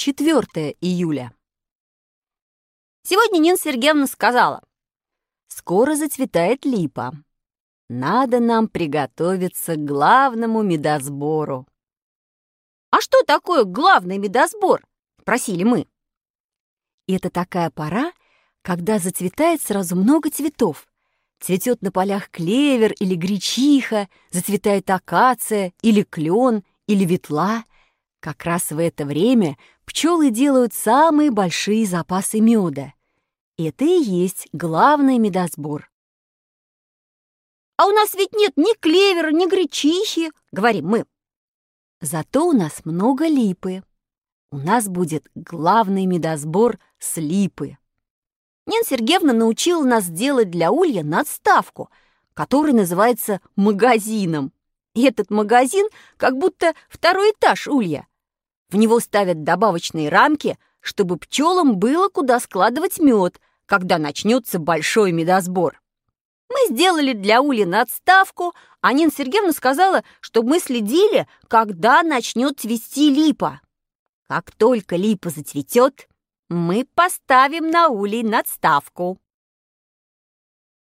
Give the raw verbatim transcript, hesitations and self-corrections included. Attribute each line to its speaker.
Speaker 1: четвёртое июля.
Speaker 2: Сегодня Нина Сергеевна сказала:
Speaker 1: скоро зацветает липа. Надо нам приготовиться к главному медосбору.
Speaker 2: «А что такое главный медосбор?» — спросили мы.
Speaker 1: Это такая пора, когда зацветает сразу много цветов. Цветет на полях клевер или гречиха, зацветает акация или клен или ветла. Как раз в это время пчелы делают самые большие запасы меда. Это и есть главный медосбор.
Speaker 2: «А у нас ведь нет ни клевера, ни гречихи», — говорим мы.
Speaker 1: Зато у нас много липы. У нас будет главный медосбор с липы.
Speaker 2: Нина Сергеевна научила нас делать для улья надставку, который называется магазином. И этот магазин как будто второй этаж улья. В него ставят добавочные рамки, чтобы пчелам было куда складывать мед, когда начнется большой медосбор. Мы сделали для улья надставку, а Нина Сергеевна сказала, чтобы мы следили, когда начнет цвести липа. Как только липа зацветет, мы поставим на улей надставку.